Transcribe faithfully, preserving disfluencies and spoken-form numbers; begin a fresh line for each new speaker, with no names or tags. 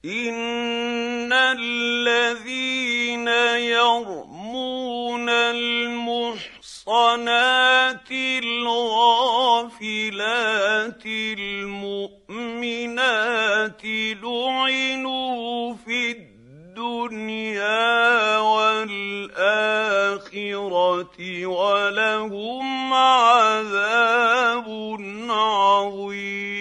إِنَّ الَّذِينَ يَرْمُونَ الْمُحْصَنَاتِ الْغَافِلَاتِ الْمُؤْمِنَاتِ لُعِنُوا فِي الدُّنْيَا وَالْآخِرَةِ وَلَهُمْ عَذَابٌ عَظِيمٌ.